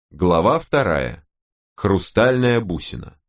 Глава 2. Хрустальная бусина.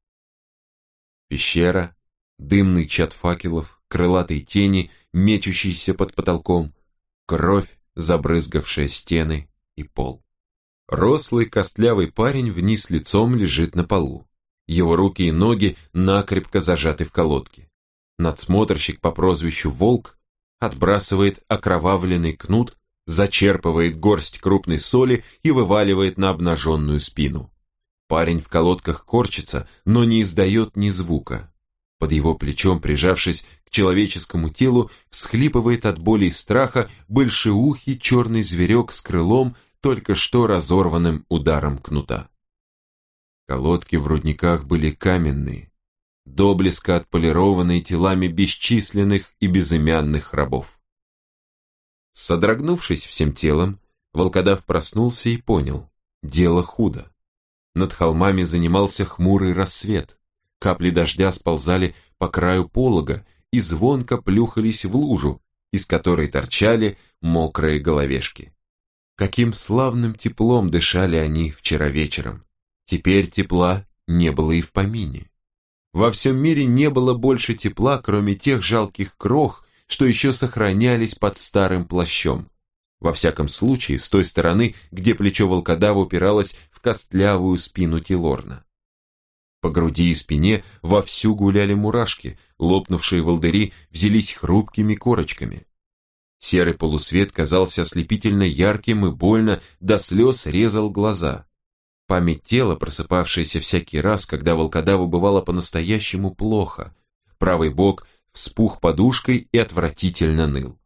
Пещера, дымный чад факелов, крылатые тени, мечущиеся под потолком, кровь, забрызгавшая стены и пол. Рослый костлявый парень вниз лицом лежит на полу. Его руки и ноги накрепко зажаты в колодке. Надсмотрщик по прозвищу Волк отбрасывает окровавленный кнут, зачерпывает горсть крупной соли и вываливает на обнаженную спину. Парень в колодках корчится, но не издает ни звука. Под его плечом, прижавшись к человеческому телу, всхлипывает от боли и страха большеухий черный зверек с крылом, только что разорванным ударом кнута. Колодки в рудниках были каменные, до блеска отполированные телами бесчисленных и безымянных рабов. Содрогнувшись всем телом, волкодав проснулся и понял – дело худо. Над холмами занимался хмурый рассвет, капли дождя сползали по краю полога и звонко плюхались в лужу, из которой торчали мокрые головешки. Каким славным теплом дышали они вчера вечером. Теперь тепла не было и в помине. Во всем мире не было больше тепла, кроме тех жалких крох, что еще сохранялись под старым плащом. Во всяком случае, с той стороны, где плечо волкодава упиралось в костлявую спину Тилорна. По груди и спине вовсю гуляли мурашки, лопнувшие волдыри взялись хрупкими корочками. Серый полусвет казался ослепительно ярким и больно до слез резал глаза. Память тела, просыпавшаяся всякий раз, когда волкодаву бывало по-настоящему плохо. Правый бок вспух подушкой и отвратительно ныл.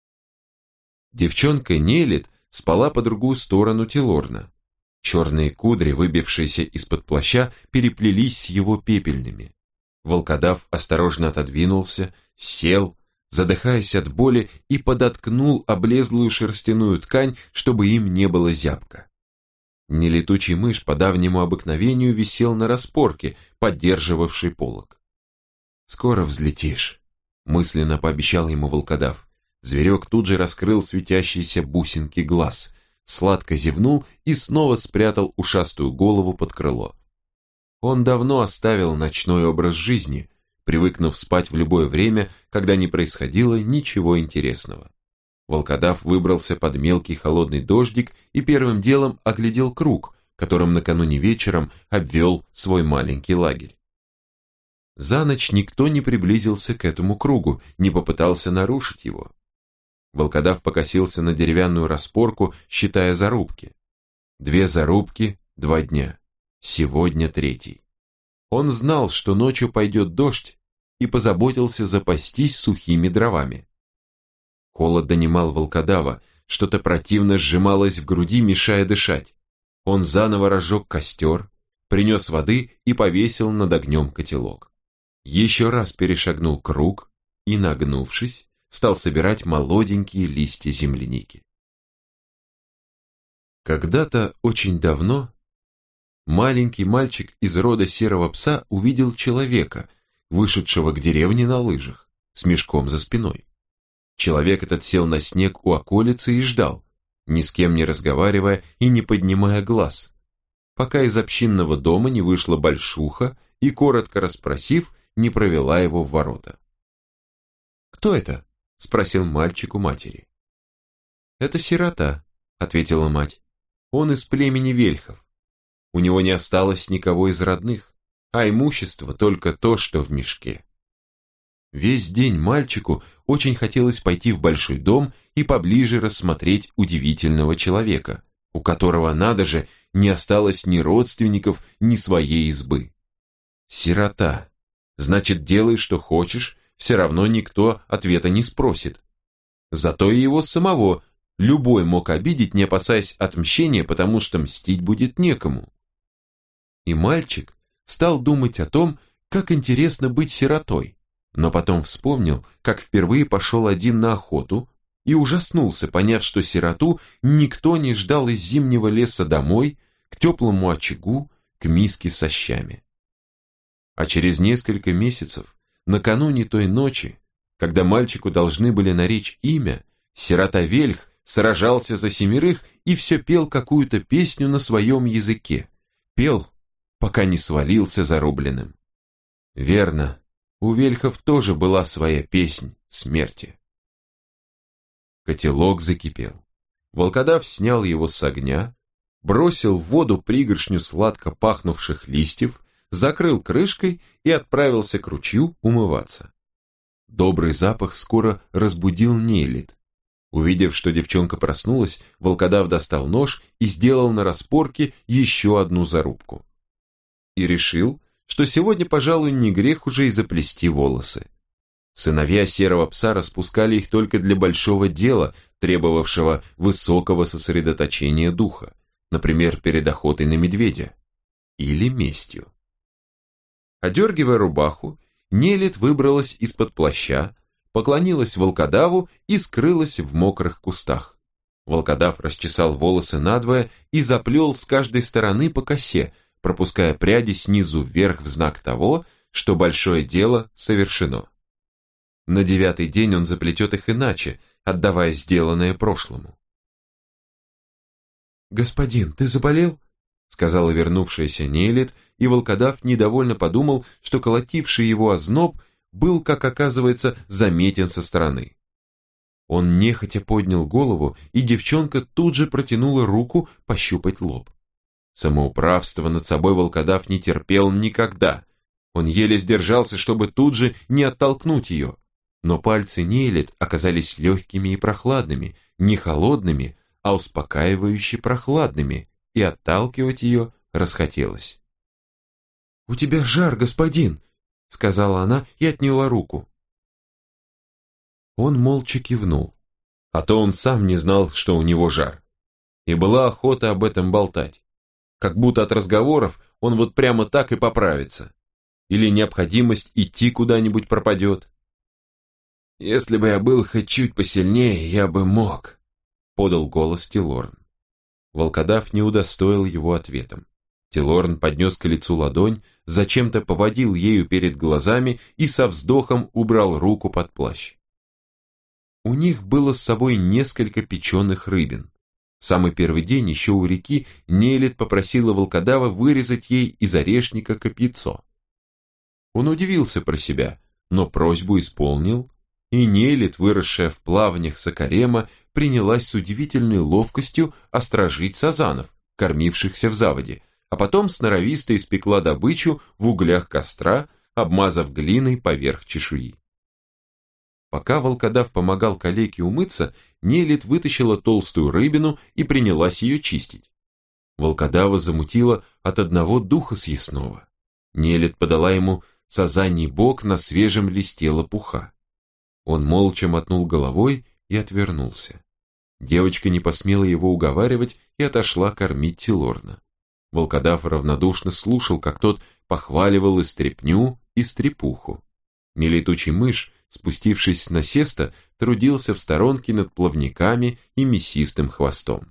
Девчонка Нелит спала по другую сторону Тилорна. Черные кудри, выбившиеся из-под плаща, переплелись с его пепельными. Волкодав осторожно отодвинулся, сел, задыхаясь от боли, и подоткнул облезлую шерстяную ткань, чтобы им не было зябко. Нелетучий мышь по давнему обыкновению висел на распорке, поддерживавшей полог. «Скоро взлетишь», — мысленно пообещал ему волкодав. Зверек тут же раскрыл светящиеся бусинки глаз, сладко зевнул и снова спрятал ушастую голову под крыло. Он давно оставил ночной образ жизни, привыкнув спать в любое время, когда не происходило ничего интересного. Волкодав выбрался под мелкий холодный дождик и первым делом оглядел круг, которым накануне вечером обвел свой маленький лагерь. За ночь никто не приблизился к этому кругу, не попытался нарушить его. Волкодав покосился на деревянную распорку, считая зарубки. 2 зарубки, 2 дня. Сегодня 3. Он знал, что ночью пойдет дождь, и позаботился запастись сухими дровами. Холод донимал волкодава, что-то противно сжималось в груди, мешая дышать. Он заново разжег костер, принес воды и повесил над огнем котелок. Еще раз перешагнул круг и, нагнувшись, стал собирать молоденькие листья земляники. Когда-то, очень давно, маленький мальчик из рода серого пса увидел человека, вышедшего к деревне на лыжах, с мешком за спиной. Человек этот сел на снег у околицы и ждал, ни с кем не разговаривая и не поднимая глаз, пока из общинного дома не вышла большуха и, коротко расспросив, не провела его в ворота. «Кто это?» – спросил мальчик у матери. «Это сирота», – ответила мать. «Он из племени вельхов. У него не осталось никого из родных, а имущество только то, что в мешке». Весь день мальчику очень хотелось пойти в большой дом и поближе рассмотреть удивительного человека, у которого, надо же, не осталось ни родственников, ни своей избы. Сирота. Значит, делай, что хочешь, все равно никто ответа не спросит. Зато и его самого любой мог обидеть, не опасаясь отмщения, потому что мстить будет некому. И мальчик стал думать о том, как интересно быть сиротой, но потом вспомнил, как впервые пошел один на охоту и ужаснулся, поняв, что сироту никто не ждал из зимнего леса домой, к теплому очагу, к миске со щами. А через несколько месяцев, накануне той ночи, когда мальчику должны были наречь имя, сирота Вельх сражался за 7 и все пел какую-то песню на своем языке. Пел, пока не свалился зарубленным. Верно, у вельхов тоже была своя песнь смерти. Котелок закипел. Волкодав снял его с огня, бросил в воду пригоршню сладко пахнувших листьев, закрыл крышкой и отправился к ручью умываться. Добрый запах скоро разбудил Нелит. Увидев, что девчонка проснулась, волкодав достал нож и сделал на распорке еще одну зарубку. И решил, что сегодня, пожалуй, не грех уже и заплести волосы. Сыновья серого пса распускали их только для большого дела, требовавшего высокого сосредоточения духа, например, перед охотой на медведя или местью. Одергивая рубаху, Нелит выбралась из-под плаща, поклонилась волкодаву и скрылась в мокрых кустах. Волкодав расчесал волосы надвое и заплел с каждой стороны по косе, пропуская пряди снизу вверх в знак того, что большое дело совершено. На 9-й день он заплетет их иначе, отдавая сделанное прошлому. «Господин, ты заболел?» — сказала вернувшаяся Нелит, и волкодав недовольно подумал, что колотивший его озноб был, как оказывается, заметен со стороны. Он нехотя поднял голову, и девчонка тут же протянула руку пощупать лоб. Самоуправство над собой волкодав не терпел никогда. Он еле сдержался, чтобы тут же не оттолкнуть ее. Но пальцы Нелит оказались легкими и прохладными, не холодными, а успокаивающе прохладными, и отталкивать ее расхотелось. «У тебя жар, господин!» — сказала она и отняла руку. Он молча кивнул, а то он сам не знал, что у него жар. И была охота об этом болтать. Как будто от разговоров он вот прямо так и поправится. Или необходимость идти куда-нибудь пропадет. «Если бы я был хоть чуть посильнее, я бы мог», — подал голос Тилорн. Волкодав не удостоил его ответом. Тилорн поднес к лицу ладонь, зачем-то поводил ею перед глазами и со вздохом убрал руку под плащ. У них было с собой несколько печеных рыбин. В самый первый день еще у реки Нелит попросила волкодава вырезать ей из орешника копьецо. Он удивился про себя, но просьбу исполнил, и Нелит, выросшая в плавнях Сакарема, принялась с удивительной ловкостью острожить сазанов, кормившихся в заводе, а потом сноровисто испекла добычу в углях костра, обмазав глиной поверх чешуи. Пока волкодав помогал калеке умыться, Нелит вытащила толстую рыбину и принялась ее чистить. Волкодава замутила от одного духа съестного. Нелит подала ему сазаний бок на свежем листе лопуха. Он молча мотнул головой и отвернулся. Девочка не посмела его уговаривать и отошла кормить Тилорна. Волкодав равнодушно слушал, как тот похваливал и стряпню, и стряпуху. Нелетучий мышь, спустившись с насеста, трудился в сторонке над плавниками и мясистым хвостом.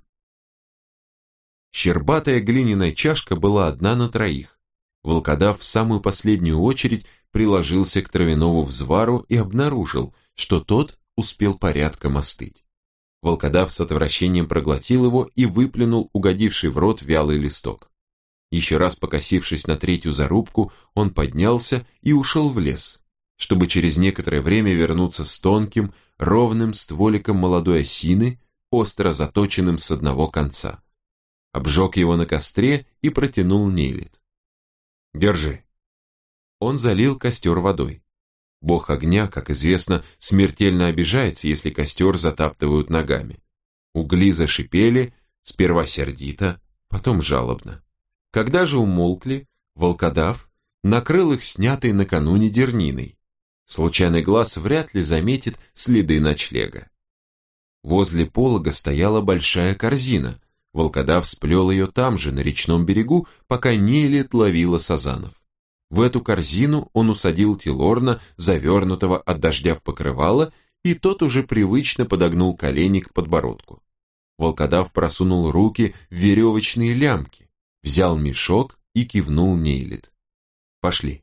Щербатая глиняная чашка была одна на троих. Волкодав в самую последнюю очередь приложился к травяному взвару и обнаружил, что тот успел порядком остыть. Волкодав с отвращением проглотил его и выплюнул угодивший в рот вялый листок. Еще раз покосившись на 3-ю зарубку, он поднялся и ушел в лес, чтобы через некоторое время вернуться с тонким, ровным стволиком молодой осины, остро заточенным с одного конца. Обжег его на костре и протянул Нелит. «Держи». Он залил костер водой. Бог огня, как известно, смертельно обижается, если костер затаптывают ногами. Угли зашипели, сперва сердито, потом жалобно. Когда же умолкли, волкодав накрыл их снятой накануне дерниной. Случайный глаз вряд ли заметит следы ночлега. Возле полога стояла большая корзина. Волкодав сплел ее там же, на речном берегу, пока Нелит ловила сазанов. В эту корзину он усадил Тилорна, завернутого от дождя в покрывало, и тот уже привычно подогнул колени к подбородку. Волкодав просунул руки в веревочные лямки, взял мешок и кивнул Нелит. «Пошли».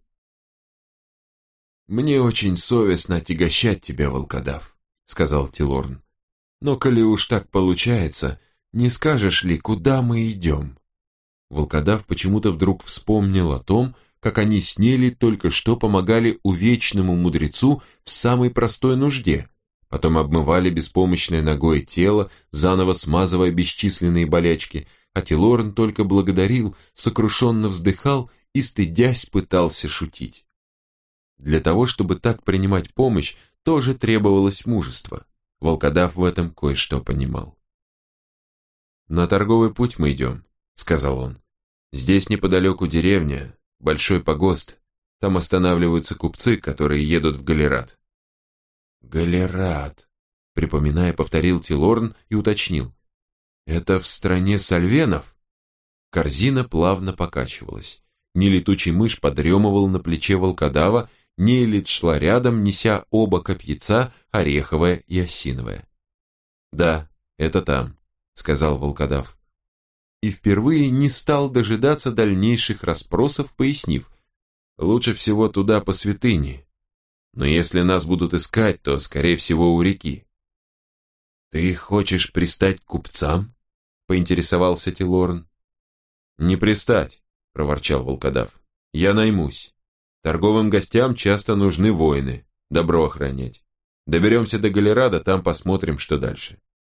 «Мне очень совестно отягощать тебя, волкодав», — сказал Тилорн. Но коли уж так получается, не скажешь ли, куда мы идем?» Волкодав почему-то вдруг вспомнил о том, как они с Нелит только что помогали увечному мудрецу в самой простой нужде, потом обмывали беспомощной ногой тело, заново смазывая бесчисленные болячки, а Тилорн только благодарил, сокрушенно вздыхал и, стыдясь, пытался шутить. Для того, чтобы так принимать помощь, тоже требовалось мужество. Волкодав в этом кое-что понимал. «На торговый путь мы идем», — сказал он. «Здесь неподалеку деревня, большой погост, там останавливаются купцы, которые едут в Галерат». «Галерат», — припоминая, повторил Тилорн и уточнил. «Это в стране сальвенов?» Корзина плавно покачивалась. Нелетучий мышь подремывал на плече волкодава, Нелит шла рядом, неся оба копьяца, ореховое и осиновое. «Да, это там», — сказал волкодав. И впервые не стал дожидаться дальнейших расспросов, пояснив: «Лучше всего туда по святыне. Но если нас будут искать, то, скорее всего, у реки». «Ты хочешь пристать к купцам?» — поинтересовался Тилорн. «Не пристать», — проворчал волкодав. «Я наймусь. Торговым гостям часто нужны воины, добро охранять. Доберемся до Галерада, там посмотрим, что дальше».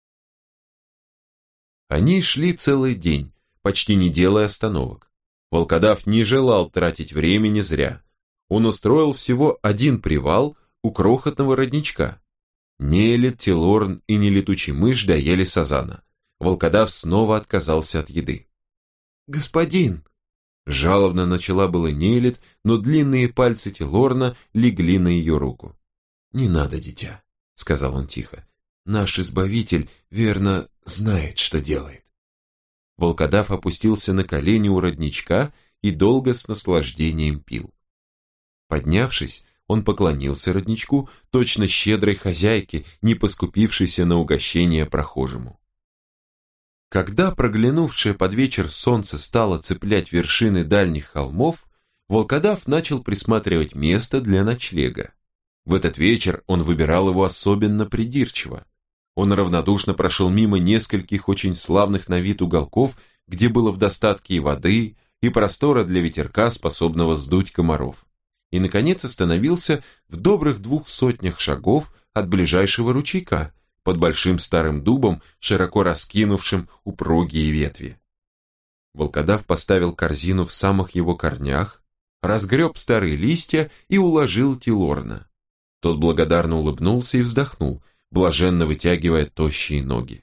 Они шли целый день, почти не делая остановок. Волкодав не желал тратить времени зря. Он устроил всего один привал у крохотного родничка. Нелит, Тилорн и нелетучий мышь доели сазана. Волкодав снова отказался от еды. «Господин!» Жалобно начала было Нелит, но длинные пальцы Тилорна легли на ее руку. «Не надо, дитя», — сказал он тихо. «Наш избавитель, верно, знает, что делает». Волкодав опустился на колени у родничка и долго с наслаждением пил. Поднявшись, он поклонился родничку, точно щедрой хозяйке, не поскупившейся на угощение прохожему. Когда проглянувшее под вечер солнце стало цеплять вершины дальних холмов, волкодав начал присматривать место для ночлега. В этот вечер он выбирал его особенно придирчиво. Он равнодушно прошел мимо нескольких очень славных на вид уголков, где было в достатке и воды, и простора для ветерка, способного сдуть комаров. И, наконец, остановился в добрых 200 шагов от ближайшего ручейка, под большим старым дубом, широко раскинувшим упругие ветви. Волкодав поставил корзину в самых его корнях, разгреб старые листья и уложил Тилорна. Тот благодарно улыбнулся и вздохнул, блаженно вытягивая тощие ноги.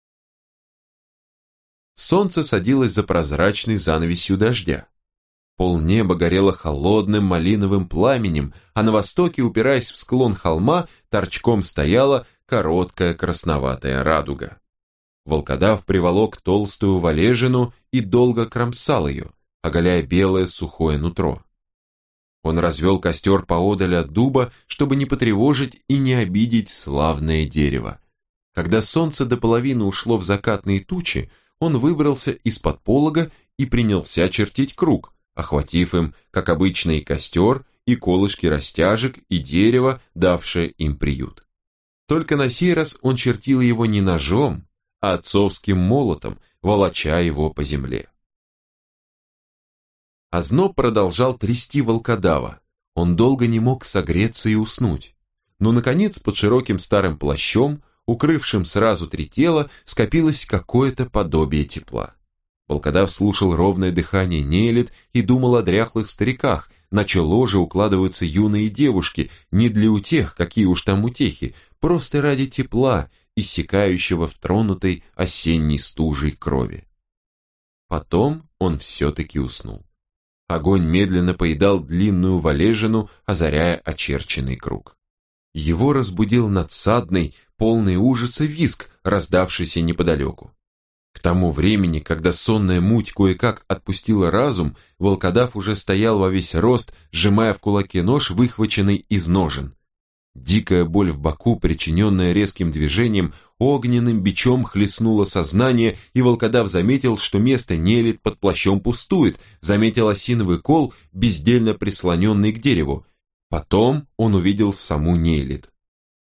Солнце садилось за прозрачной занавесью дождя. Полнеба горело холодным малиновым пламенем, а на востоке, упираясь в склон холма, торчком стояла короткая красноватая радуга. Волкодав приволок толстую валежину и долго кромсал ее, оголяя белое сухое нутро. Он развел костер поодаль от дуба, чтобы не потревожить и не обидеть славное дерево. Когда солнце до половины ушло в закатные тучи, он выбрался из-под полога и принялся чертить круг, охватив им, как обычно, и костер, и колышки растяжек, и дерево, давшее им приют. Только на сей раз он чертил его не ножом, а отцовским молотом, волоча его по земле. Озноб продолжал трясти волкодава. Он долго не мог согреться и уснуть. Но, наконец, под широким старым плащом, укрывшим сразу 3 тела, скопилось какое-то подобие тепла. Волкодав слушал ровное дыхание Нелит и думал о дряхлых стариках, на чье ложе укладываются юные девушки, не для утех, какие уж там утехи, просто ради тепла, иссякающего в тронутой осенней стужей крови. Потом он все-таки уснул. Огонь медленно поедал длинную валежину, озаряя очерченный круг. Его разбудил надсадный, полный ужаса визг, раздавшийся неподалеку. К тому времени, когда сонная муть кое-как отпустила разум, волкодав уже стоял во весь рост, сжимая в кулаке нож, выхваченный из ножен. Дикая боль в боку, причиненная резким движением, огненным бичом хлестнула сознание, и волкодав заметил, что место Нелит под плащом пустует, заметил осиновый кол, бездельно прислоненный к дереву. Потом он увидел саму Нелит.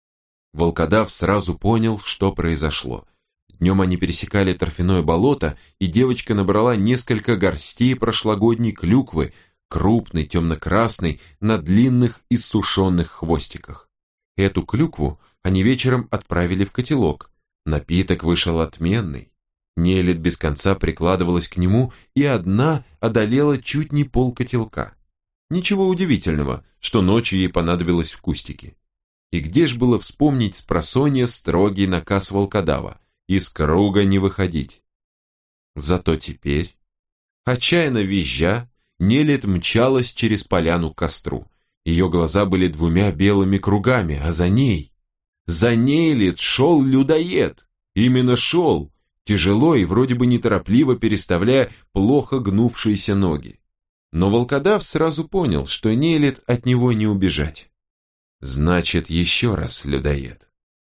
Волкодав сразу понял, что произошло. Днем они пересекали торфяное болото, и девочка набрала несколько горстей прошлогодней клюквы, крупной, темно-красной, на длинных иссушенных хвостиках. Эту клюкву они вечером отправили в котелок. Напиток вышел отменный. Нелет без конца прикладывалась к нему, и одна одолела чуть не полкотелка. Ничего удивительного, что ночью ей понадобилось в кустике. И где ж было вспомнить спросонья строгий наказ волкодава: из круга не выходить. Зато теперь, отчаянно визжа, Нелет мчалась через поляну к костру. Ее глаза были двумя белыми кругами, а за Нелет шел людоед. Именно шел, тяжело и вроде бы неторопливо переставляя плохо гнувшиеся ноги. Но волкодав сразу понял, что Нелет от него не убежать. Значит, еще раз людоед.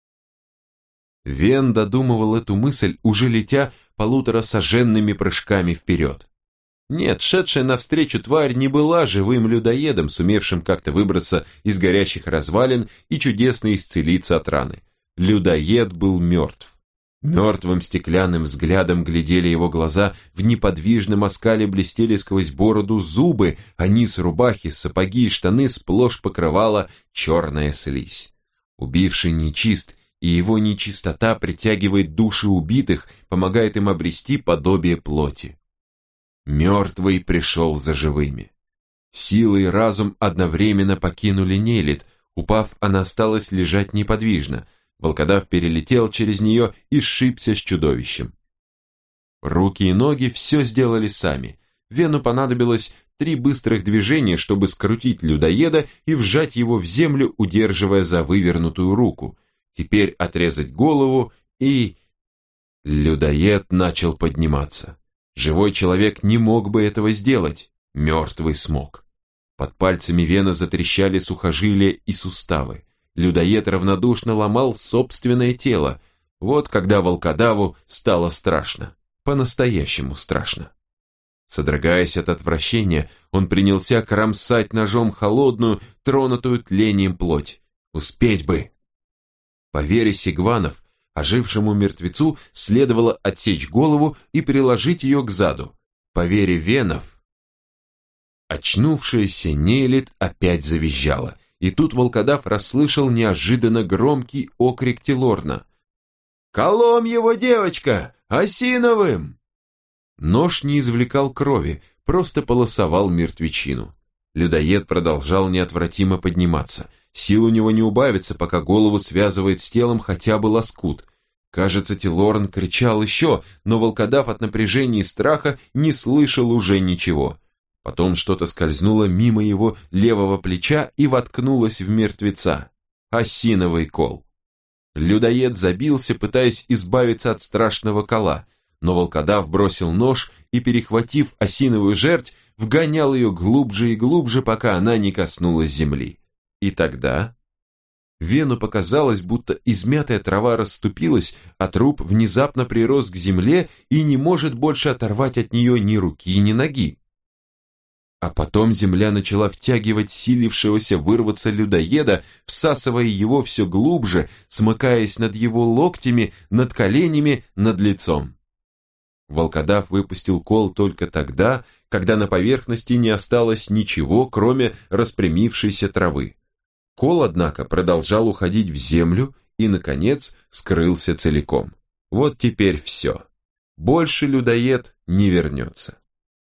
Вен додумывал эту мысль, уже летя 1,5-саженными прыжками вперед. Нет, шедшая навстречу тварь не была живым людоедом, сумевшим как-то выбраться из горящих развалин и чудесно исцелиться от раны. Людоед был мертв. Мертвым стеклянным взглядом глядели его глаза, в неподвижном оскале блестели сквозь бороду зубы, а низ рубахи, сапоги и штаны сплошь покрывала черная слизь. Убивший нечист, и его нечистота притягивает души убитых, помогает им обрести подобие плоти. Мертвый пришел за живыми. Сила и разум одновременно покинули Нелет. Упав, она осталась лежать неподвижно. Волкодав перелетел через нее и сшибся с чудовищем. Руки и ноги все сделали сами. Вену понадобилось 3 быстрых движения, чтобы скрутить людоеда и вжать его в землю, удерживая за вывернутую руку. Теперь отрезать голову и... Людоед начал подниматься. Живой человек не мог бы этого сделать, мертвый смог. Под пальцами Вена затрещали сухожилия и суставы. Людоед равнодушно ломал собственное тело. Вот когда волкодаву стало страшно, по-настоящему страшно. Содрогаясь от отвращения, он принялся кромсать ножом холодную, тронутую тлением плоть. Успеть бы! По вере сигванов, ожившему мертвецу следовало отсечь голову и приложить ее к заду. По вере венов, очнувшаяся Нелет опять завизжала, и тут волкодав расслышал неожиданно громкий окрик Тилорна. «Колом его, девочка! Осиновым!» Нож не извлекал крови, просто полосовал мертвечину. Людоед продолжал неотвратимо подниматься. Сил у него не убавится, пока голову связывает с телом хотя бы лоскут. Кажется, Тилорн кричал еще, но волкодав от напряжения и страха не слышал уже ничего. Потом что-то скользнуло мимо его левого плеча и воткнулось в мертвеца. Осиновый кол. Людоед забился, пытаясь избавиться от страшного кола, но волкодав бросил нож и, перехватив осиновую жерть, вгонял ее глубже и глубже, пока она не коснулась земли. И тогда Вену показалось, будто измятая трава расступилась, а труп внезапно прирос к земле и не может больше оторвать от нее ни руки, ни ноги. А потом земля начала втягивать силившегося вырваться людоеда, всасывая его все глубже, смыкаясь над его локтями, над коленями, над лицом. Волкодав выпустил кол только тогда, когда на поверхности не осталось ничего, кроме распрямившейся травы. Кол, однако, продолжал уходить в землю и, наконец, скрылся целиком. Вот теперь все. Больше людоед не вернется.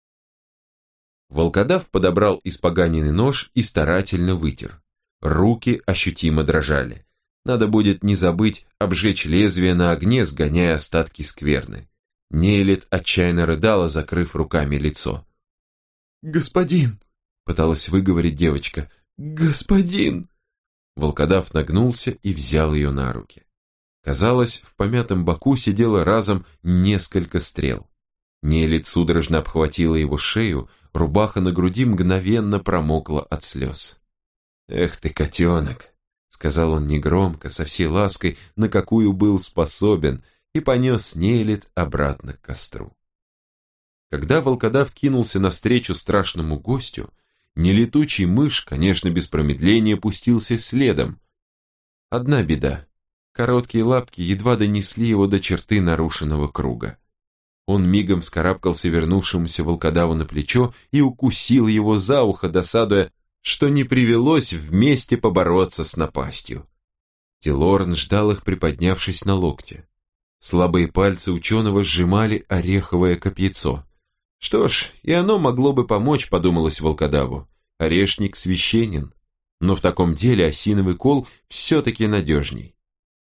Волкодав подобрал испоганенный нож и старательно вытер. Руки ощутимо дрожали. Надо будет не забыть обжечь лезвие на огне, сгоняя остатки скверны. Нелет отчаянно рыдала, закрыв руками лицо. «Господин!» — пыталась выговорить девочка. «Господин!» Волкодав нагнулся и взял ее на руки. Казалось, в помятом боку сидело разом несколько стрел. Нелет судорожно обхватила его шею, рубаха на груди мгновенно промокла от слез. «Эх ты, котенок!» — сказал он негромко, со всей лаской, на какую был способен, и понес Нелет обратно к костру. Когда волкодав кинулся навстречу страшному гостю, нелетучий мышь, конечно, без промедления пустился следом. Одна беда, Короткие лапки едва донесли его до черты нарушенного круга. Он мигом вскарабкался вернувшемуся волкодаву на плечо и укусил его за ухо, досадуя, что не привелось вместе побороться с напастью. Тилорн ждал их, приподнявшись на локте. Слабые пальцы ученого сжимали ореховое копьецо. Что ж, и оно могло бы помочь, подумалось волкодаву. Орешник священен, но в таком деле осиновый кол все-таки надежней.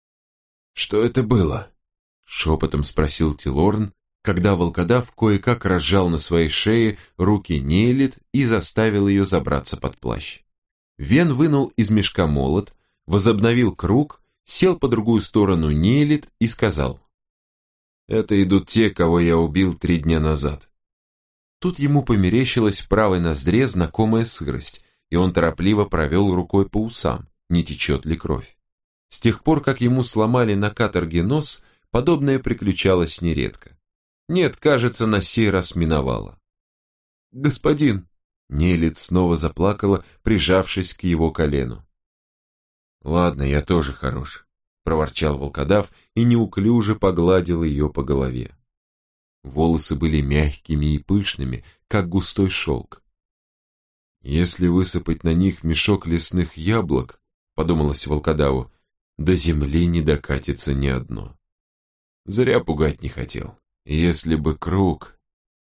«Что это было?» — шепотом спросил Тилорн, когда волкодав кое-как разжал на своей шее руки Нейлит и заставил ее забраться под плащ. Вен вынул из мешка молот, возобновил круг, сел по другую сторону Нейлит и сказал: «Это идут те, кого я убил 3 дня назад». Тут ему померещилась в правой ноздре знакомая сырость, и он торопливо провел рукой по усам, не течет ли кровь. С тех пор, как ему сломали на каторге нос, подобное приключалось нередко. Нет, кажется, на сей раз миновало. «Господин!» — Нейлит снова заплакала, прижавшись к его колену. «Ладно, я тоже хорош», — проворчал волкодав и неуклюже погладил ее по голове. Волосы были мягкими и пышными, как густой шелк. «Если высыпать на них мешок лесных яблок, — подумалось волкодаву, — до земли не докатится ни одно. Зря пугать не хотел. Если бы круг...»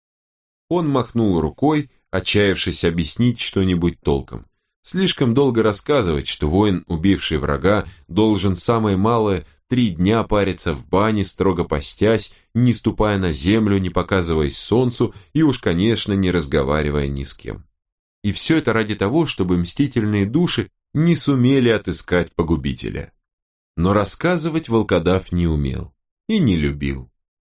Он махнул рукой, отчаявшись объяснить что-нибудь толком. Слишком долго рассказывать, что воин, убивший врага, должен самое малое 3 дня париться в бане, строго постясь, не ступая на землю, не показываясь солнцу и уж, конечно, не разговаривая ни с кем. И все это ради того, чтобы мстительные души не сумели отыскать погубителя. Но рассказывать волкодав не умел и не любил.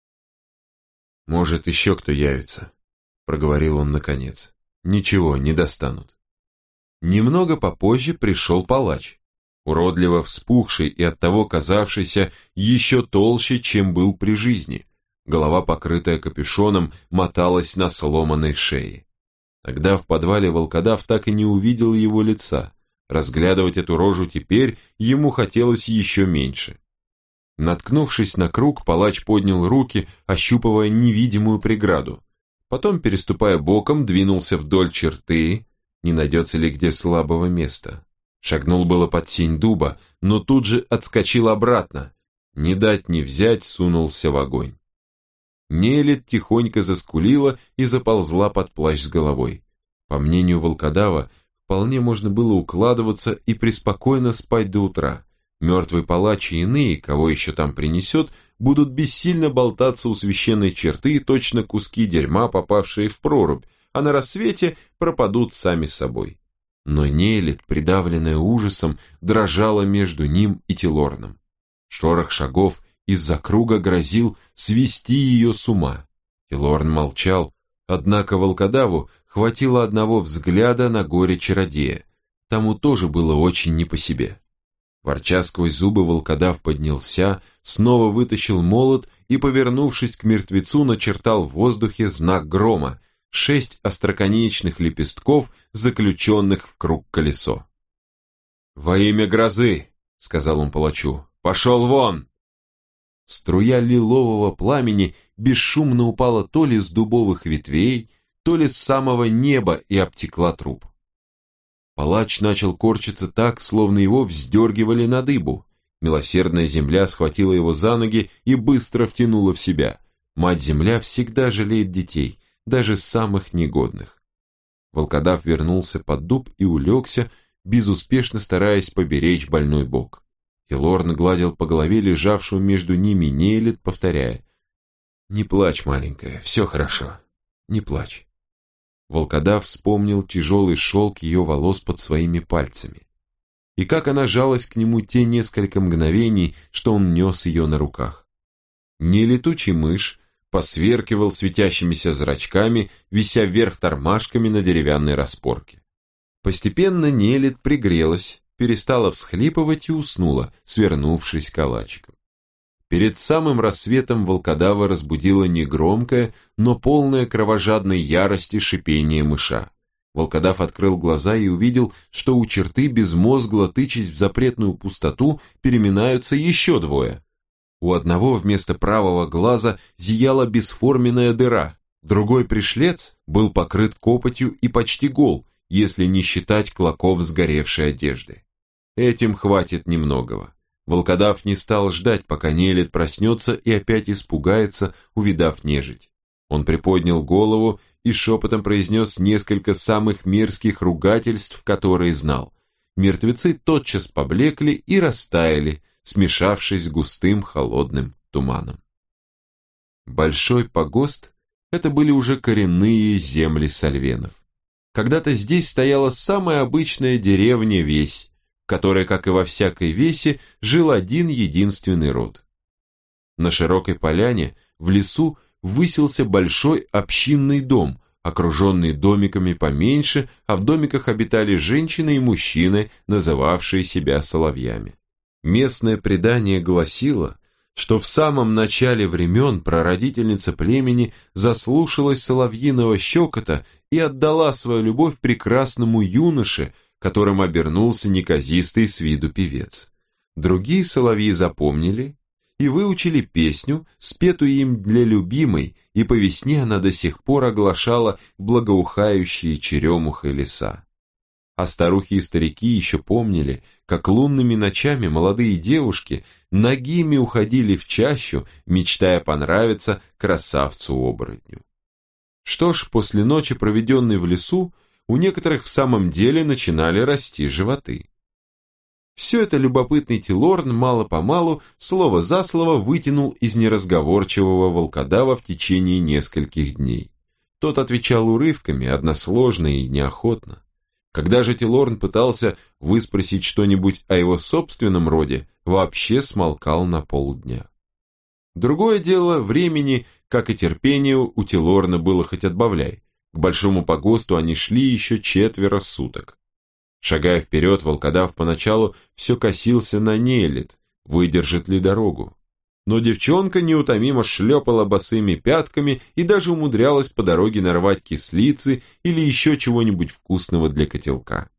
«Может, еще кто явится», — проговорил он наконец. «Ничего, не достанут». Немного попозже пришел палач, уродливо вспухший и оттого казавшийся еще толще, чем был при жизни. Голова, покрытая капюшоном, моталась на сломанной шее. Тогда в подвале волкодав так и не увидел его лица. Разглядывать эту рожу теперь ему хотелось еще меньше. Наткнувшись на круг, палач поднял руки, ощупывая невидимую преграду. Потом, переступая боком, двинулся вдоль черты, не найдется ли где слабого места. Шагнул было под сень дуба, но тут же отскочил обратно. Не дать не взять, сунулся в огонь. Нейлит тихонько заскулила и заползла под плащ с головой. По мнению волкодава, вполне можно было укладываться и преспокойно спать до утра. Мертвый палач и иные, кого еще там принесет, будут бессильно болтаться у священной черты, точно куски дерьма, попавшие в прорубь, а на рассвете пропадут сами собой. Но Нейлит, придавленная ужасом, дрожала между ним и Тилорном. Шорох шагов из-за круга грозил свести ее с ума. Тилорн молчал, однако волкодаву хватило одного взгляда на горе чародея. Тому тоже было очень не по себе. Ворча сквозь зубы, волкодав поднялся, снова вытащил молот и, повернувшись к мертвецу, начертал в воздухе знак грома, 6 остроконечных лепестков, заключенных в круг колесо. «Во имя грозы!» — сказал он палачу. «Пошел вон!» Струя лилового пламени бесшумно упала то ли с дубовых ветвей, то ли с самого неба и обтекла труп. Палач начал корчиться так, словно его вздергивали на дыбу. Милосердная земля схватила его за ноги и быстро втянула в себя. Мать-земля всегда жалеет детей, даже самых негодных. Волкодав вернулся под дуб и улегся, безуспешно стараясь поберечь больной бок. Тилорн гладил по голове лежавшую между ними Нейлит, повторяя: «Не плачь, маленькая, все хорошо, не плачь». Волкодав вспомнил тяжелый шелк ее волос под своими пальцами. И как она жалась к нему те несколько мгновений, что он нес ее на руках. Нелетучий мышь посверкивал светящимися зрачками, вися вверх тормашками на деревянной распорке. Постепенно Нелит пригрелась, перестала всхлипывать и уснула, свернувшись калачиком. Перед самым рассветом волкодава разбудило негромкое, но полное кровожадной ярости шипение мыша. Волкодав открыл глаза и увидел, что у черты, безмозгло тычась в запретную пустоту, переминаются еще двое. У одного вместо правого глаза зияла бесформенная дыра, другой пришлец был покрыт копотью и почти гол, если не считать клоков сгоревшей одежды. Этим хватит немногого. Волкодав не стал ждать, пока Нелет проснется и опять испугается, увидав нежить. Он приподнял голову и шепотом произнес несколько самых мерзких ругательств, которые знал. Мертвецы тотчас поблекли и растаяли, смешавшись с густым холодным туманом. Большой погост – это были уже коренные земли сальвенов. Когда-то здесь стояла самая обычная деревня-весь, в которой, как и во всякой весе, жил один единственный род. На широкой поляне, в лесу, высился большой общинный дом, окруженный домиками поменьше, а в домиках обитали женщины и мужчины, называвшие себя соловьями. Местное предание гласило, что в самом начале времен прародительница племени заслушалась соловьиного щекота и отдала свою любовь прекрасному юноше, которым обернулся неказистый с виду певец. Другие соловьи запомнили и выучили песню, спетую им для любимой, и по весне она до сих пор оглашала благоухающие черемухой леса. А старухи и старики еще помнили, как лунными ночами молодые девушки нагими уходили в чащу, мечтая понравиться красавцу-оборотню. Что ж, после ночи, проведенной в лесу, у некоторых в самом деле начинали расти животы. Все это любопытный Тилорн мало-помалу, слово за слово, вытянул из неразговорчивого волкодава в течение нескольких дней. Тот отвечал урывками, односложно и неохотно. Когда же Тилорн пытался выспросить что-нибудь о его собственном роде, вообще смолкал на полдня. Другое дело, времени, как и терпению, у Тилорна было хоть отбавляй. К большому погосту они шли еще 4 суток. Шагая вперед, волкодав поначалу все косился на Нелет, выдержит ли дорогу. Но девчонка неутомимо шлепала босыми пятками и даже умудрялась по дороге нарвать кислицы или еще чего-нибудь вкусного для котелка.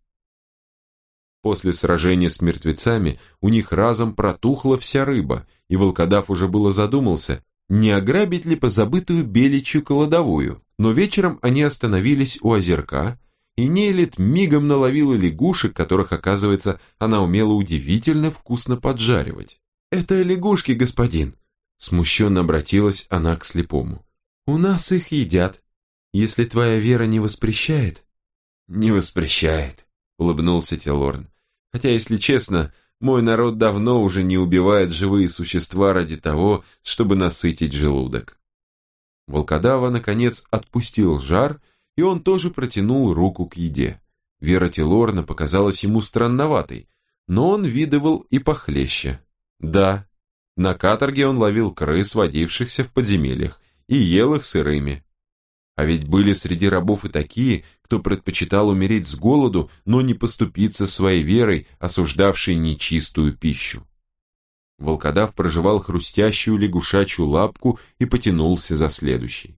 После сражения с мертвецами у них разом протухла вся рыба, и волкодав уже было задумался, не ограбить ли позабытую беличью кладовую, но вечером они остановились у озерка, и Нелет мигом наловила лягушек, которых, оказывается, она умела удивительно вкусно поджаривать. «Это лягушки, господин», — смущенно обратилась она к слепому. «У нас их едят. Если твоя вера не воспрещает...» «Не воспрещает», — улыбнулся Тилорн. «Хотя, если честно, мой народ давно уже не убивает живые существа ради того, чтобы насытить желудок». Волкодава, наконец, отпустил жар, и он тоже протянул руку к еде. Вера Тилорна показалась ему странноватой, но он видывал и похлеще. Да, на каторге он ловил крыс, водившихся в подземельях, и ел их сырыми. А ведь были среди рабов и такие, кто предпочитал умереть с голоду, но не поступиться своей верой, осуждавшей нечистую пищу. Волкодав прожевал хрустящую лягушачью лапку и потянулся за следующей.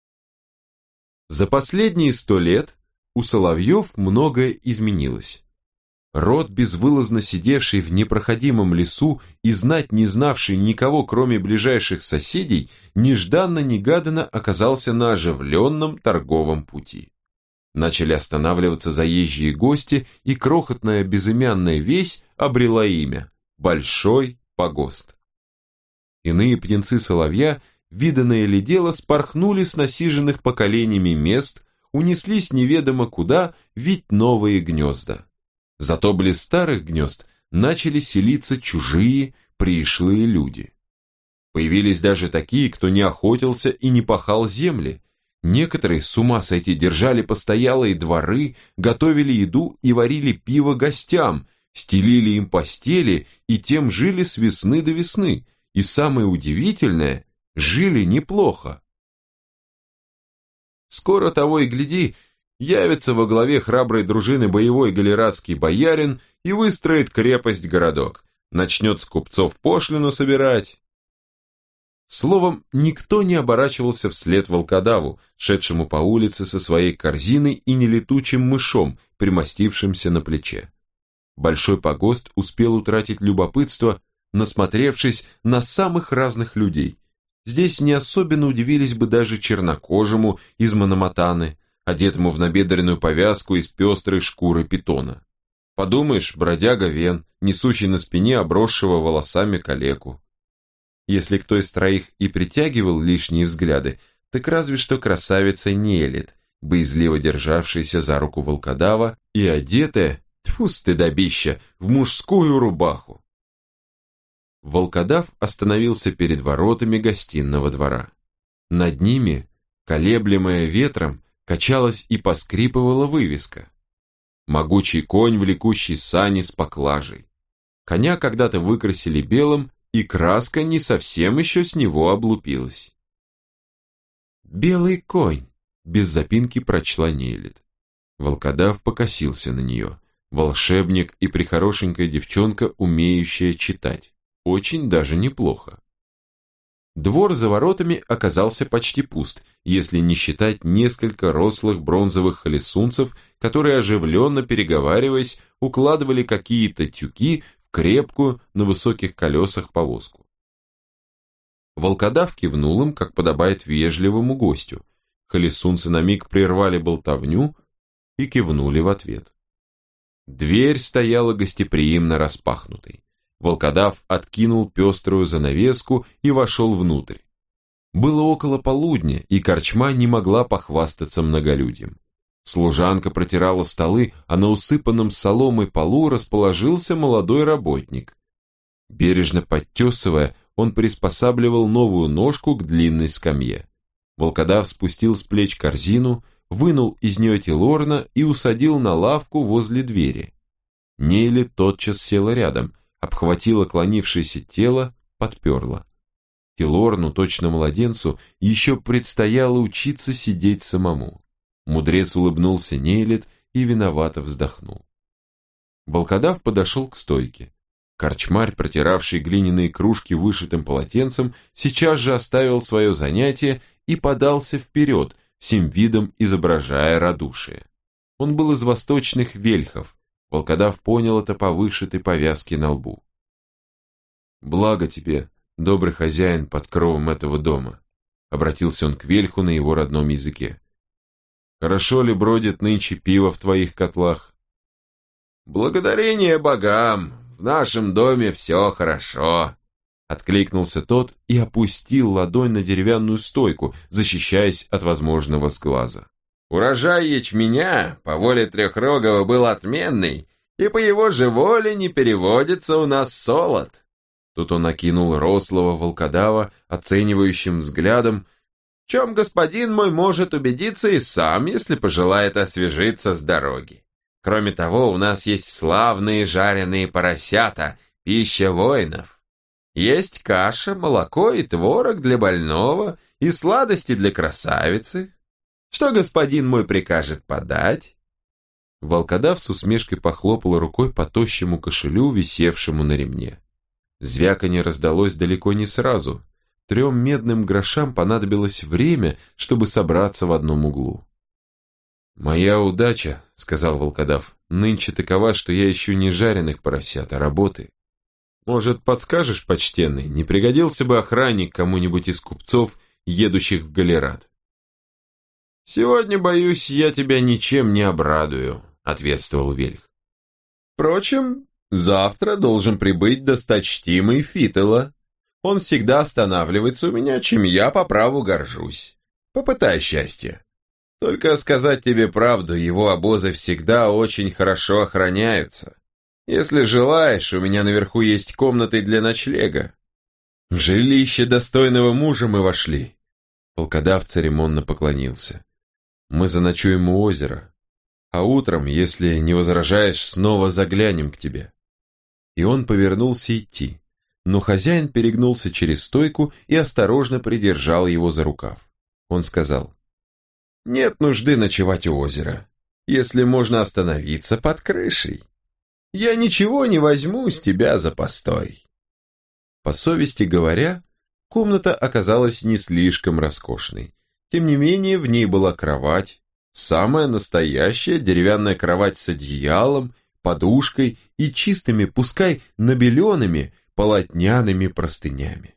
За последние 100 лет у соловьев многое изменилось. Род, безвылазно сидевший в непроходимом лесу и знать не знавший никого, кроме ближайших соседей, нежданно-негаданно оказался на оживленном торговом пути. Начали останавливаться заезжие гости, и крохотная безымянная весь обрела имя – Большой Погост. Иные птенцы соловья, виданное ли дело, спорхнули с насиженных поколениями мест, унеслись неведомо куда, вить новые гнезда. Зато близ старых гнезд начали селиться чужие, пришлые люди. Появились даже такие, кто не охотился и не пахал земли. Некоторые, с ума сойти, держали постоялые дворы, готовили еду и варили пиво гостям, стелили им постели и тем жили с весны до весны. И самое удивительное, жили неплохо. Скоро того и гляди, явится во главе храброй дружины боевой галератский боярин и выстроит крепость-городок, начнет с купцов пошлину собирать. Словом, никто не оборачивался вслед волкодаву, шедшему по улице со своей корзиной и нелетучим мышом, примостившимся на плече. Большой погост успел утратить любопытство, насмотревшись на самых разных людей. Здесь не особенно удивились бы даже чернокожему из Мономатаны, одетому в набедренную повязку из пестрой шкуры питона. Подумаешь, бродяга Вен, несущий на спине обросшего волосами калеку. Если кто из троих и притягивал лишние взгляды, так разве что красавица Нелит, боязливо державшаяся за руку волкодава и одетая, тьфу, стыдобища, в мужскую рубаху. Волкодав остановился перед воротами гостиного двора. Над ними, колеблемая ветром, качалась и поскрипывала вывеска. Могучий конь, влекущий сани с поклажей. Коня когда-то выкрасили белым, и краска не совсем еще с него облупилась. «Белый конь», — без запинки прочла Нелит. Волкодав покосился на нее. Волшебник и прихорошенькая девчонка, умеющая читать. Очень даже неплохо. Двор за воротами оказался почти пуст, если не считать несколько рослых бронзовых холесунцев, которые, оживленно переговариваясь, укладывали какие-то тюки в крепкую на высоких колесах повозку. Волкодав кивнул им, как подобает вежливому гостю. Холесунцы на миг прервали болтовню и кивнули в ответ. Дверь стояла гостеприимно распахнутой. Волкодав откинул пеструю занавеску и вошел внутрь. Было около полудня, и корчма не могла похвастаться многолюдьем. Служанка протирала столы, а на усыпанном соломой полу расположился молодой работник. Бережно подтесывая, он приспосабливал новую ножку к длинной скамье. Волкодав спустил с плеч корзину, вынул из нее Тилорна и усадил на лавку возле двери. Нейли тотчас села рядом, обхватила клонившееся тело, подперла. Тилорну, точно младенцу, еще предстояло учиться сидеть самому. Мудрец улыбнулся Нейлит и виновато вздохнул. Волкодав подошел к стойке. Корчмарь, протиравший глиняные кружки вышитым полотенцем, сейчас же оставил свое занятие и подался вперед, всем видом изображая радушие. Он был из восточных вельхов. Волкодав понял это по вышитой повязке на лбу. «Благо тебе, добрый хозяин под кровом этого дома», обратился он к вельху на его родном языке. «Хорошо ли бродит нынче пиво в твоих котлах?» «Благодарение богам, в нашем доме все хорошо», откликнулся тот и опустил ладонь на деревянную стойку, защищаясь от возможного сглаза. «Урожай ячменя по воле Трехрогого был отменный, и по его же воле не переводится у нас солод». Тут он окинул рослого волкодава оценивающим взглядом, в чем господин мой может убедиться и сам, если пожелает освежиться с дороги. Кроме того, у нас есть славные жареные поросята, пища воинов. Есть каша, молоко и творог для больного, и сладости для красавицы. Что господин мой прикажет подать?» Волкодав с усмешкой похлопал рукой по тощему кошелю, висевшему на ремне. Звяканье раздалось далеко не сразу. 3 медным грошам понадобилось время, чтобы собраться в одном углу. «Моя удача, — сказал волкодав, — нынче такова, что я ищу не жареных поросят, а работы. Может, подскажешь, почтенный, не пригодился бы охранник кому-нибудь из купцов, едущих в Галерат?» «Сегодня, боюсь, я тебя ничем не обрадую», — ответствовал вельх. «Впрочем, завтра должен прибыть досточтимый Фитела. Он всегда останавливается у меня, чем я по праву горжусь. Попытай счастье. Только сказать тебе правду, его обозы всегда очень хорошо охраняются. Если желаешь, у меня наверху есть комнаты для ночлега». В жилище достойного мужа мы вошли. Волкодав церемонно поклонился. «Мы заночуем у озера, а утром, если не возражаешь, снова заглянем к тебе». И он повернулся идти, но хозяин перегнулся через стойку и осторожно придержал его за рукав. Он сказал: «Нет нужды ночевать у озера, если можно остановиться под крышей. Я ничего не возьму с тебя за постой». По совести говоря, Комната оказалась не слишком роскошной. Тем не менее, в ней была кровать, самая настоящая деревянная кровать с одеялом, подушкой и чистыми, пускай набеленными, полотняными простынями.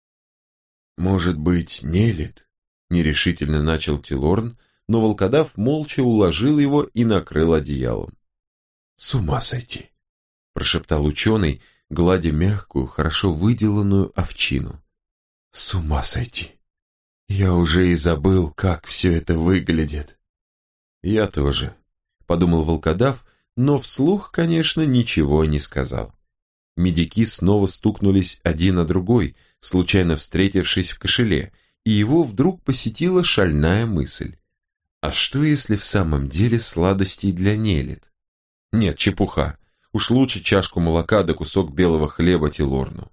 «Может быть, Нелит?» – нерешительно начал Тилорн, но волкодав молча уложил его и накрыл одеялом. «С ума сойти!» – прошептал ученый, гладя мягкую, хорошо выделанную овчину. «С ума сойти! Я уже и забыл, как все это выглядит!» «Я тоже», – подумал волкодав, но вслух, конечно, ничего не сказал. Медики снова стукнулись один о другой, случайно встретившись в кошеле, и его вдруг посетила шальная мысль. А что, если в самом деле сладостей для Нелит? Нет, чепуха. Уж лучше чашку молока да кусок белого хлеба Тилорну.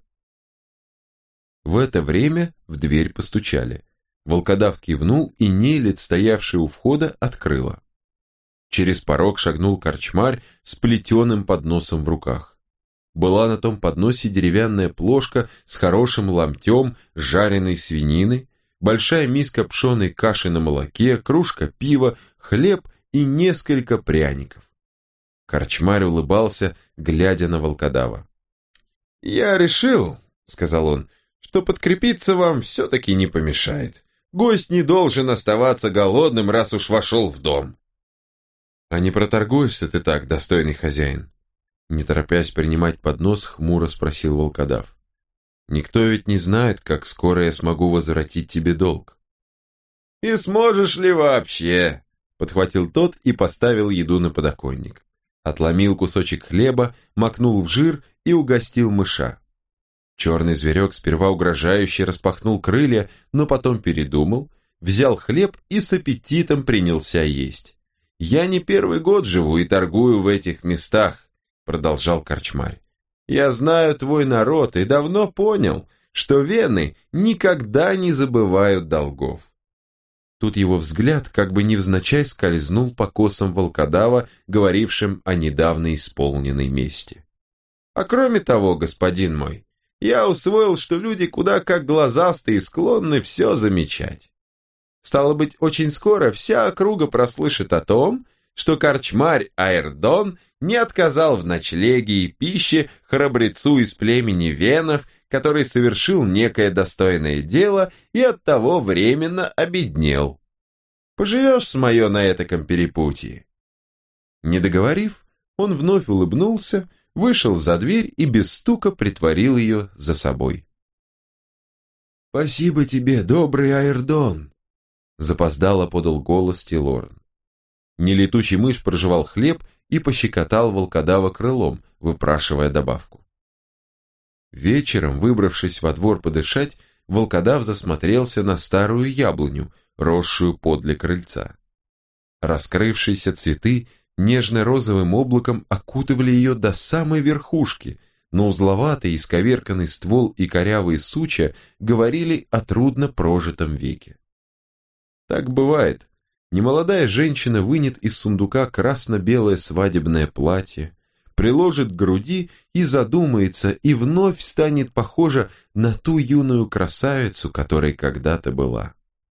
В это время в дверь постучали. Волкодав кивнул, и Нелит, стоявшая у входа, открыла. Через порог шагнул корчмарь с плетеным подносом в руках. Была на том подносе деревянная плошка с хорошим ломтем жареной свинины, большая миска пшеной каши на молоке, кружка пива, хлеб и несколько пряников. Корчмарь улыбался, глядя на волкодава. «Я решил, — сказал он, — что подкрепиться вам все-таки не помешает. Гость не должен оставаться голодным, раз уж вошел в дом». «А не проторгуешься ты так, достойный хозяин?» Не торопясь принимать поднос, хмуро спросил волкодав. «Никто ведь не знает, как скоро я смогу возвратить тебе долг». «И сможешь ли вообще?» Подхватил тот и поставил еду на подоконник. Отломил кусочек хлеба, макнул в жир и угостил мыша. Черный зверек сперва угрожающе распахнул крылья, но потом передумал, взял хлеб и с аппетитом принялся есть. «Я не первый год живу и торгую в этих местах», — продолжал корчмарь. «Я знаю твой народ и давно понял, что вены никогда не забывают долгов». Тут его взгляд как бы невзначай скользнул по косам волкодава, говорившим о недавно исполненной мести. «А кроме того, господин мой, я усвоил, что люди куда как глазастые и склонны все замечать. Стало быть, очень скоро вся округа прослышит о том, что корчмарь Аэрдон не отказал в ночлеге и пище храбрецу из племени венов, который совершил некое достойное дело и оттого временно обеднел. Поживешь с мое на этаком перепутье». Не договорив, он вновь улыбнулся, вышел за дверь и без стука притворил ее за собой. «Спасибо тебе, добрый Аэрдон!» Запоздало подал голос Тилорн. Нелетучий мышь прожевал хлеб и пощекотал волкодава крылом, выпрашивая добавку. Вечером, выбравшись во двор подышать, волкодав засмотрелся на старую яблоню, росшую подле крыльца. Раскрывшиеся цветы нежно-розовым облаком окутывали ее до самой верхушки, но узловатый, исковерканный ствол и корявые сучья говорили о трудно прожитом веке. Так бывает. Немолодая женщина вынет из сундука красно-белое свадебное платье, приложит к груди и задумается, и вновь станет похожа на ту юную красавицу, которой когда-то была.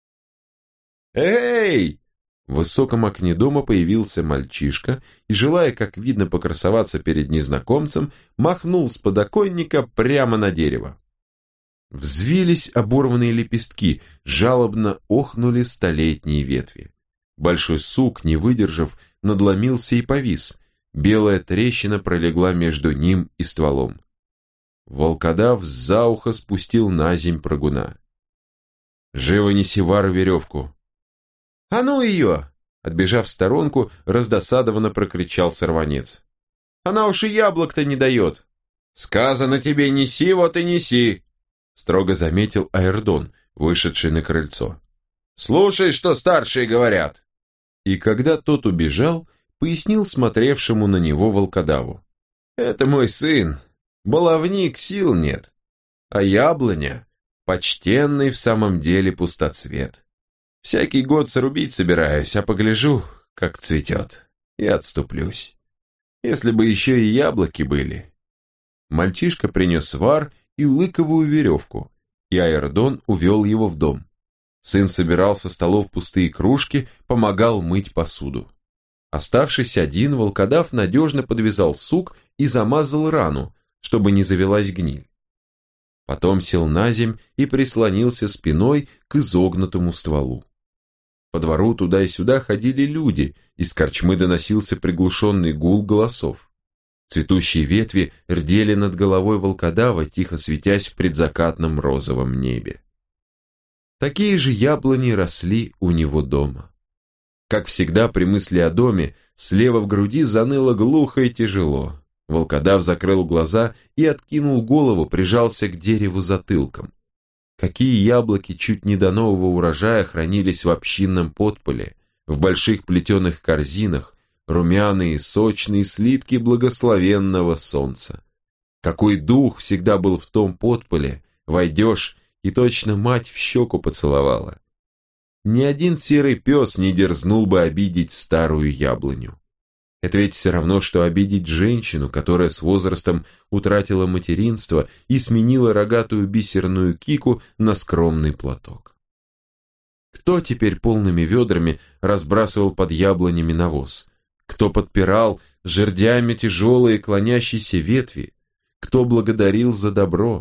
«Эй!» В высоком окне дома появился мальчишка и, желая, как видно, покрасоваться перед незнакомцем, махнул с подоконника прямо на дерево. Взвились оборванные лепестки, жалобно охнули столетние ветви. Большой сук, не выдержав, надломился и повис. Белая трещина пролегла между ним и стволом. Волкодав за ухо спустил наземь прыгуна. «Живо неси Вару веревку!» «А ну ее!» Отбежав в сторонку, раздосадованно прокричал сорванец. «Она уж и яблок-то не дает!» «Сказано тебе, неси, вот и неси!» Строго заметил Аэрдон, вышедший на крыльцо. «Слушай, что старшие говорят!» И когда тот убежал, пояснил смотревшему на него волкодаву. «Это мой сын, баловник, сил нет, а яблоня — почтенный в самом деле пустоцвет. Всякий год срубить собираюсь, а погляжу, как цветет, и отступлюсь. Если бы еще и яблоки были». Мальчишка принес вар и лыковую веревку, и Аэрдон увел его в дом. Сын собирал со столов пустые кружки, помогал мыть посуду. Оставшись один, волкодав надежно подвязал сук и замазал рану, чтобы не завелась гниль. Потом сел на земь и прислонился спиной к изогнутому стволу. По двору туда и сюда ходили люди, из корчмы доносился приглушенный гул голосов. Цветущие ветви рдели над головой волкодава, тихо светясь в предзакатном розовом небе. Такие же яблони росли у него дома. Как всегда при мысли о доме, слева в груди заныло глухо и тяжело. Волкодав закрыл глаза и откинул голову, прижался к дереву затылком. Какие яблоки чуть не до нового урожая хранились в общинном подполе, в больших плетеных корзинах, румяные, сочные слитки благословенного солнца. Какой дух всегда был в том подполе, войдешь, и точно мать в щеку поцеловала. Ни один серый пес не дерзнул бы обидеть старую яблоню. Это ведь все равно, что обидеть женщину, которая с возрастом утратила материнство и сменила рогатую бисерную кику на скромный платок. Кто теперь полными ведрами разбрасывал под яблонями навоз? Кто подпирал жердями тяжелые клонящиеся ветви? Кто благодарил за добро?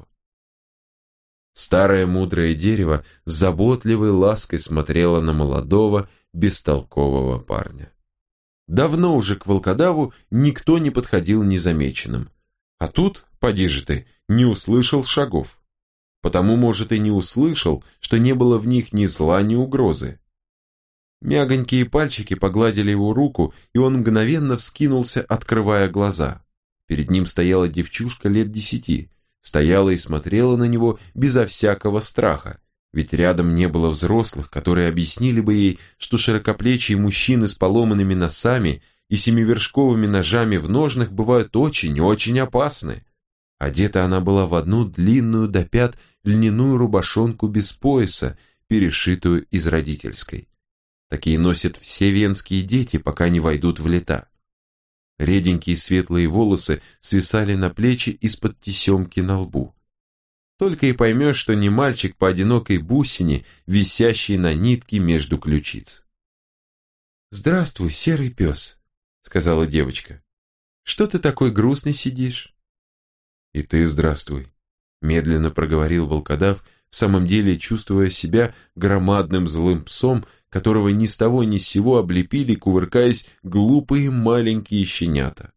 Старое мудрое дерево с заботливой лаской смотрело на молодого, бестолкового парня. Давно уже к волкодаву никто не подходил незамеченным. А тут, поди же ты, не услышал шагов. Потому, может, и не услышал, что не было в них ни зла, ни угрозы. Мягонькие пальчики погладили его руку, и он мгновенно вскинулся, открывая глаза. Перед ним стояла девчушка лет 10, стояла и смотрела на него безо всякого страха, ведь рядом не было взрослых, которые объяснили бы ей, что широкоплечие мужчины с поломанными носами и семивершковыми ножами в ножнах бывают очень-очень опасны. Одета она была в одну длинную до пят льняную рубашонку без пояса, перешитую из родительской. Такие носят все венские дети, пока не войдут в лета. Реденькие светлые волосы свисали на плечи из-под тесемки на лбу. Только и поймешь, что не мальчик по одинокой бусине, висящей на нитке между ключиц. «Здравствуй, серый пес», — сказала девочка. «Что ты такой грустный сидишь?» «И ты здравствуй», — медленно проговорил волкодав, в самом деле чувствуя себя громадным злым псом, которого ни с того ни с сего облепили, кувыркаясь, глупые маленькие щенята.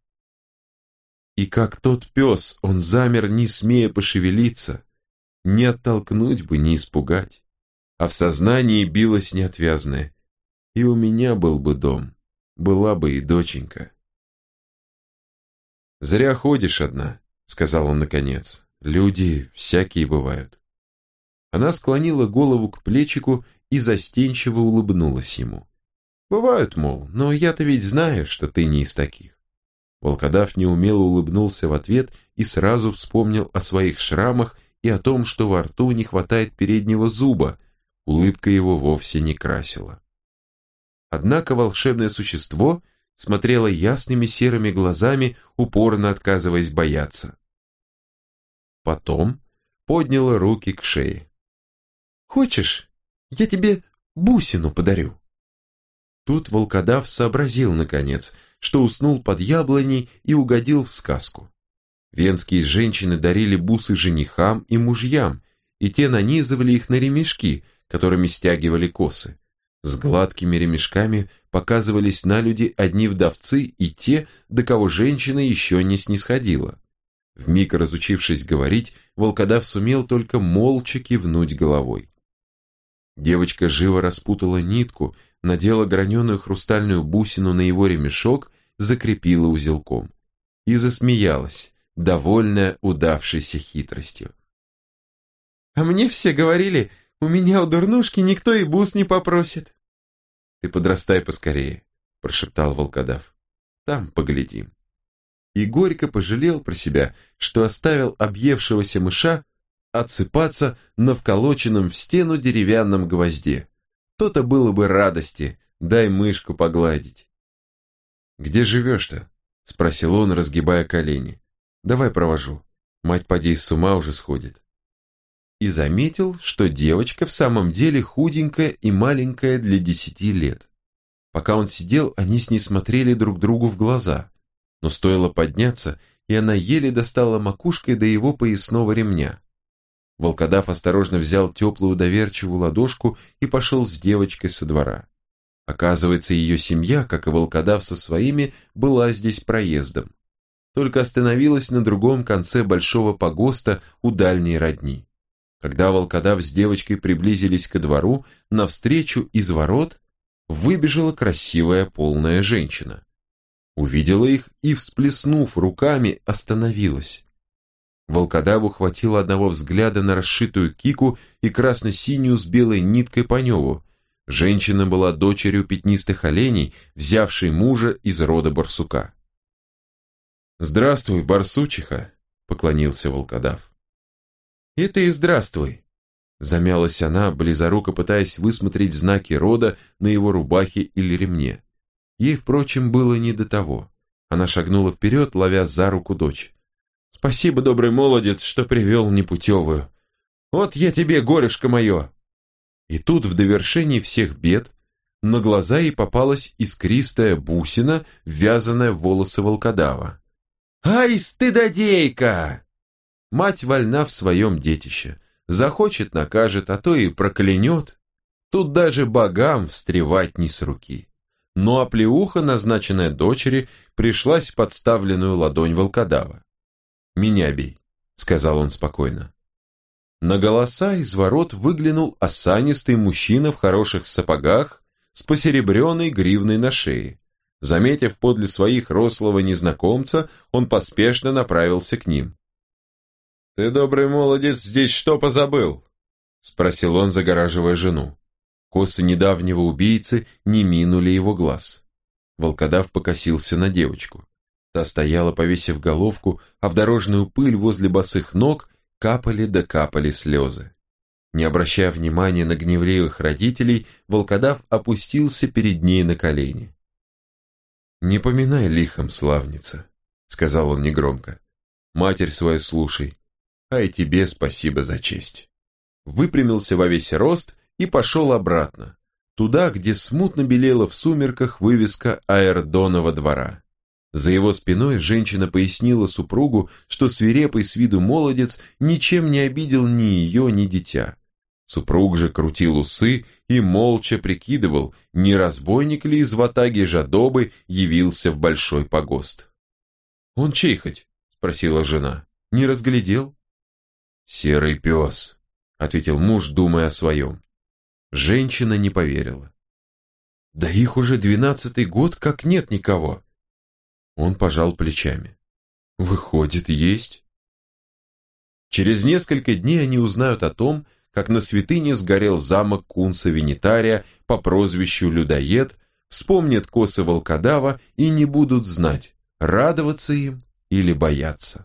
И как тот пес, он замер, не смея пошевелиться, не оттолкнуть бы, не испугать. А в сознании билось неотвязное. И у меня был бы дом, была бы и доченька. «Зря ходишь одна», — сказал он наконец. «Люди всякие бывают». Она склонила голову к плечику и застенчиво улыбнулась ему. «Бывают, мол, но я-то ведь знаю, что ты не из таких». Волкодав неумело улыбнулся в ответ и сразу вспомнил о своих шрамах и о том, что во рту не хватает переднего зуба, улыбка его вовсе не красила. Однако волшебное существо смотрело ясными серыми глазами, упорно отказываясь бояться. Потом подняло руки к шее. «Хочешь, я тебе бусину подарю?» Тут волкодав сообразил, наконец, что уснул под яблоней и угодил в сказку. Венские женщины дарили бусы женихам и мужьям, и те нанизывали их на ремешки, которыми стягивали косы. С гладкими ремешками показывались на люди одни вдовцы и те, до кого женщина еще не снисходила. Вмиг разучившись говорить, волкодав сумел только молча кивнуть головой. Девочка живо распутала нитку, надела граненую хрустальную бусину на его ремешок, закрепила узелком. И засмеялась, довольная удавшейся хитростью. «А мне все говорили, у меня у дурнушки никто и бус не попросит». «Ты подрастай поскорее», – прошептал волкодав. «Там поглядим». И горько пожалел про себя, что оставил объевшегося мыша отсыпаться на вколоченном в стену деревянном гвозде. То-то было бы радости, дай мышку погладить. «Где живешь-то?» – спросил он, разгибая колени. «Давай провожу. Мать поди с ума уже сходит». и заметил, что девочка в самом деле худенькая и маленькая для 10 лет. Пока он сидел, они с ней смотрели друг другу в глаза, но стоило подняться, и она еле достала макушкой до его поясного ремня. Волкодав осторожно взял теплую доверчивую ладошку и пошел с девочкой со двора. Оказывается, ее семья, как и волкодав со своими, была здесь проездом. Только остановилась на другом конце большого погоста у дальней родни. Когда волкодав с девочкой приблизились ко двору, навстречу из ворот выбежала красивая полная женщина. Увидела их и, всплеснув руками, остановилась. Волкодаву хватило одного взгляда на расшитую кику и красно-синюю с белой ниткой поневу. Женщина была дочерью пятнистых оленей, взявшей мужа из рода барсука. «Здравствуй, барсучиха», — поклонился волкодав. «И ты здравствуй», — замялась она, близоруко пытаясь высмотреть знаки рода на его рубахе или ремне. Ей, впрочем, было не до того. Она шагнула вперед, ловя за руку дочь. «Спасибо, добрый молодец, что привел непутевую. Вот я тебе, горюшка мое!» И тут, в довершении всех бед, на глаза ей попалась искристая бусина, ввязанная в волосы волкодава. «Ай, стыдодейка!» Мать вольна в своем детище. Захочет — накажет, а то и проклянет. Тут даже богам встревать не с руки. Ну а плеуха, назначенная дочери, пришлась в подставленную ладонь волкодава. «Меня бей», — сказал он спокойно. На голоса из ворот выглянул осанистый мужчина в хороших сапогах с посеребренной гривной на шее. Заметив подле своих рослого незнакомца, он поспешно направился к ним. «Ты, добрый молодец, здесь что позабыл?» — спросил он, загораживая жену. Косы недавнего убийцы не минули его глаз. Волкодав покосился на девочку. Та стояла, повесив головку, а в дорожную пыль возле босых ног капали да капали слезы. Не обращая внимания на гневливых родителей, волкодав опустился перед ней на колени. «Не поминай лихом, славница», — сказал он негромко. «Матерь свою слушай, а и тебе спасибо за честь». Выпрямился во весь рост и пошел обратно, туда, где смутно белела в сумерках вывеска Аэрдонова двора. За его спиной женщина пояснила супругу, что свирепый с виду молодец ничем не обидел ни ее, ни дитя. Супруг же крутил усы и молча прикидывал, не разбойник ли из ватаги жадобы явился в большой погост. «Он чей хоть?» — спросила жена. «Не разглядел?» «Серый пес», — ответил муж, думая о своем. Женщина не поверила. «Да их уже 12-й год, как нет никого». Он пожал плечами. «Выходит, есть». Через несколько дней они узнают о том, как на святыне сгорел замок кунца Венитария по прозвищу Людоед, вспомнят косы волкодава и не будут знать, радоваться им или бояться.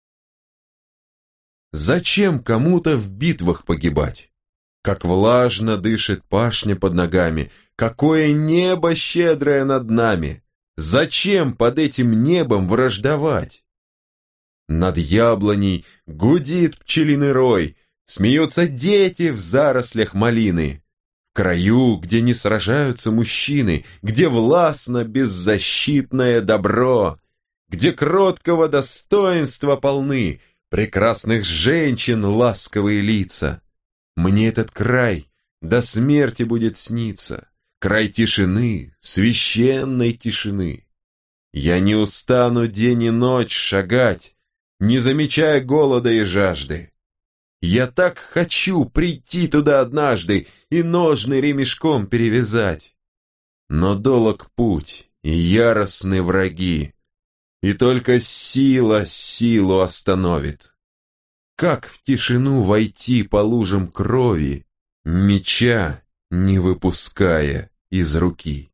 Зачем кому-то в битвах погибать? Как влажно дышит пашня под ногами, какое небо щедрое над нами! Зачем под этим небом враждовать? Над яблоней гудит пчелиный рой, смеются дети в зарослях малины. В краю, где не сражаются мужчины, где властно беззащитное добро, где кроткого достоинства полны, прекрасных женщин ласковые лица. Мне этот край до смерти будет сниться, край тишины, священной тишины. Я не устану день и ночь шагать, не замечая голода и жажды. Я так хочу прийти туда однажды и ножны ремешком перевязать. Но долог путь и яростны враги, и только сила силу остановит. Как в тишину войти по лужам крови, меча не выпуская из руки?